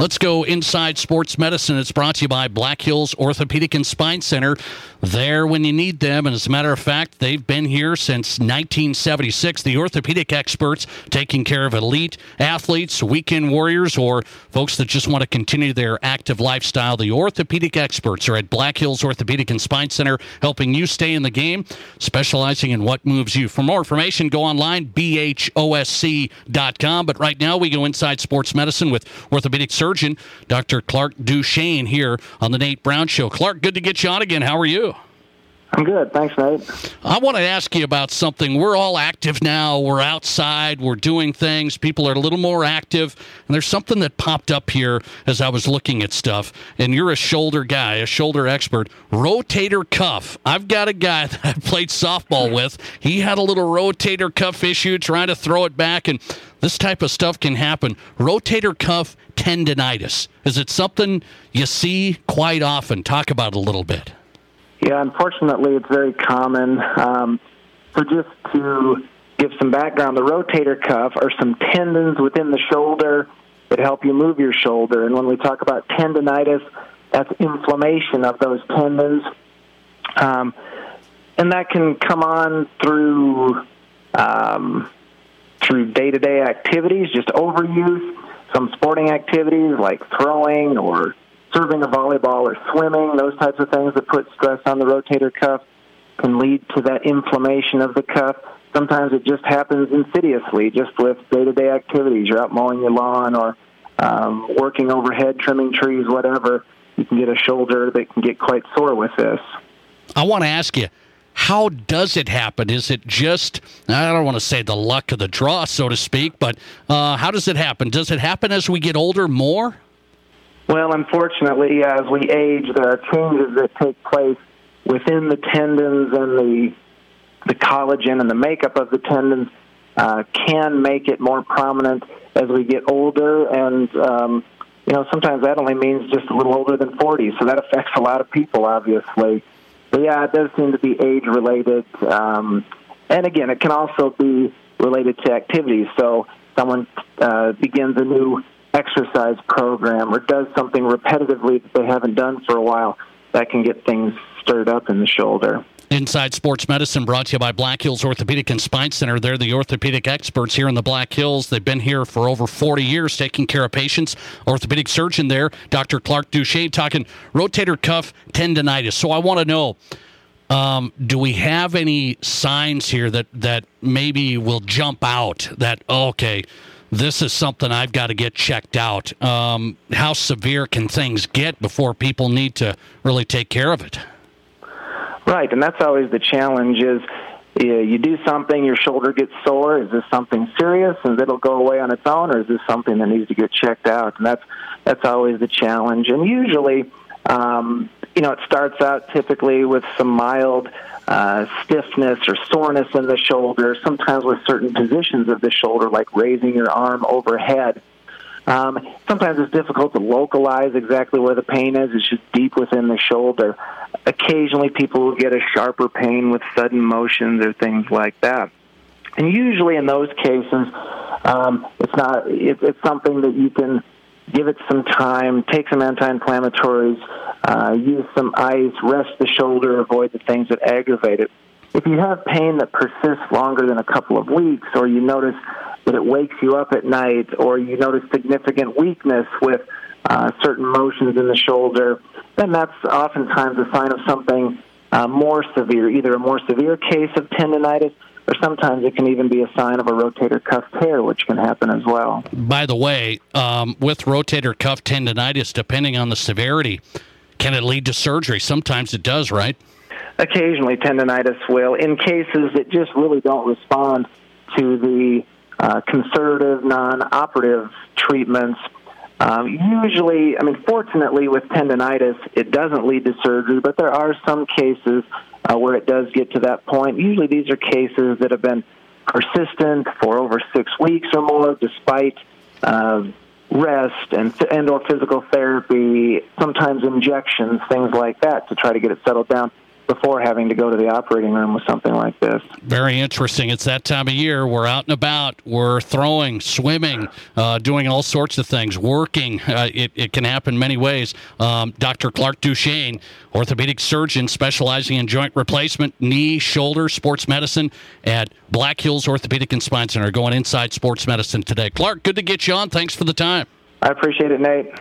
Let's go inside sports medicine. It's brought to you by Black Hills Orthopedic and Spine Center. There when you need them. And as a matter of fact, they've been here since 1976. The orthopedic experts taking care of elite athletes, weekend warriors, or folks that just want to continue their active lifestyle. The orthopedic experts are at Black Hills Orthopedic and Spine Center, helping you stay in the game, specializing in what moves you. For more information, go online, bhosc.com. But right now, we go inside sports medicine with orthopedic surgeon Dr. Clark Duchesne here on the Nate Brown Show. Clark, good to get you on again. How are you? I'm good. Thanks, Nate. I want to ask you about something. We're all active now. We're outside. We're doing things. People are a little more active. And there's something that popped up here as I was looking at stuff. And you're a shoulder guy, a shoulder expert. Rotator cuff. I've got a guy that I played softball with. He had a little rotator cuff issue, trying to throw it back. And this type of stuff can happen. Rotator cuff tendinitis. Is it something you see quite often? Talk about it a little bit. Yeah, unfortunately, it's very common. So just to give some background, the rotator cuff are some tendons within the shoulder that help you move your shoulder. And when we talk about tendinitis, that's inflammation of those tendons. And that can come on through day-to-day activities, just overuse, some sporting activities like throwing or serving a volleyball or swimming, those types of things that put stress on the rotator cuff can lead to that inflammation of the cuff. Sometimes it just happens insidiously, just with day-to-day activities. You're out mowing your lawn or working overhead, trimming trees, whatever. You can get a shoulder that can get quite sore with this. I want to ask you, how does it happen? Is it just, I don't want to say the luck of the draw, so to speak, but how does it happen? Does it happen as we get older more? Well, unfortunately, as we age, there are changes that take place within the tendons, and the collagen and the makeup of the tendons can make it more prominent as we get older. And, sometimes that only means just a little older than 40, so that affects a lot of people, obviously. But, yeah, it does seem to be age-related. And, again, it can also be related to activities. So someone begins a new exercise program or does something repetitively that they haven't done for a while, that can get things stirred up in the shoulder. Inside Sports Medicine brought to you by Black Hills Orthopedic and Spine Center. They're the orthopedic experts here in the Black Hills. They've been here for over 40 years taking care of patients. Orthopedic surgeon there, Dr. Clark Duchesne, talking rotator cuff tendinitis. So I want to know, do we have any signs here that maybe will jump out that, okay, this is something I've got to get checked out? How severe can things get before people need to really take care of it? Right, and that's always the challenge is you do something, your shoulder gets sore. Is this something serious and it'll go away on its own, or is this something that needs to get checked out? And that's always the challenge. And usually, it starts out typically with some mild stiffness or soreness in the shoulder, sometimes with certain positions of the shoulder, like raising your arm overhead. Sometimes it's difficult to localize exactly where the pain is. It's just deep within the shoulder. Occasionally people will get a sharper pain with sudden motions or things like that. And usually in those cases, it's something that you can give it some time, take some anti-inflammatories, use some ice, rest the shoulder, avoid the things that aggravate it. If you have pain that persists longer than a couple of weeks, or you notice that it wakes you up at night, or you notice significant weakness with certain motions in the shoulder, then that's oftentimes a sign of something more severe, either a more severe case of tendinitis, or sometimes it can even be a sign of a rotator cuff tear, which can happen as well. By the way, with rotator cuff tendinitis, depending on the severity, can it lead to surgery? Sometimes it does, right? Occasionally tendinitis will. In cases that just really don't respond to the conservative, non-operative treatments, usually, fortunately with tendinitis, it doesn't lead to surgery, but there are some cases where it does get to that point. Usually these are cases that have been persistent for over 6 weeks or more, despite rest and or physical therapy, sometimes injections, things like that, to try to get it settled down. before having to go to the operating room with something like this. Very interesting. It's that time of year. We're out and about. We're throwing, swimming, doing all sorts of things, working. It can happen many ways. Dr. Clark Duchesne, orthopedic surgeon specializing in joint replacement, knee, shoulder, sports medicine at Black Hills Orthopedic and Spine Center, going inside sports medicine today. Clark, good to get you on. Thanks for the time. I appreciate it, Nate.